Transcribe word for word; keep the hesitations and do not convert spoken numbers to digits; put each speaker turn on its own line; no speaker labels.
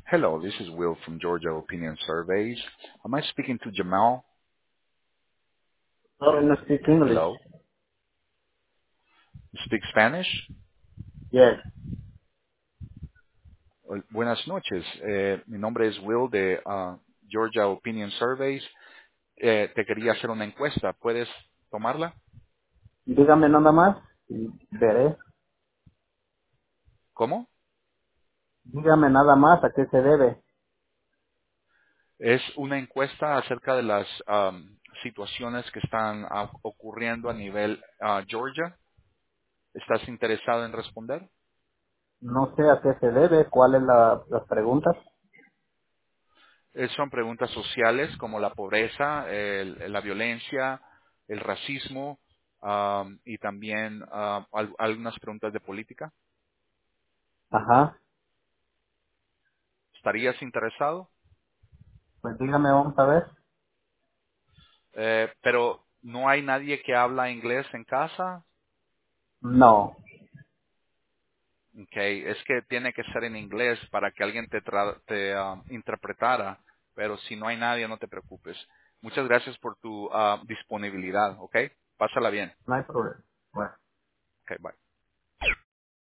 Hello, this is Will from Georgia Opinion Surveys. Am I speaking to Jamal?
No, I don't speak English.
Hello. You speak Spanish?
Yes.
Well, buenas noches. Eh, mi nombre es Will de ah, Georgia Opinion Surveys. Eh, te quería hacer una encuesta. ¿Puedes tomarla?
Dígame nada más y veré.
¿Cómo?
Dígame nada más a qué se debe.
Es una encuesta acerca de las am, situaciones que están ah, ocurriendo a nivel ah, Georgia. ¿Estás interesado en responder?
No sé a qué se debe, cuál es la, las preguntas.
Eh, son preguntas sociales como la pobreza, el- la violencia, el racismo am, y también ah, al- algunas preguntas de política.
Ajá.
¿Estarías interesado?
Pues dígame, vamos a ver.
Eh, pero no hay nadie que habla inglés en casa.
No,
Okay. Es que tiene que ser en inglés para que alguien te, tra- te ah, interpretara. Pero si no hay nadie, no te preocupes. Muchas gracias por tu ah, disponibilidad. ¿Ok? Pásala bien.
no hay problema. Bueno.
Ok, bye.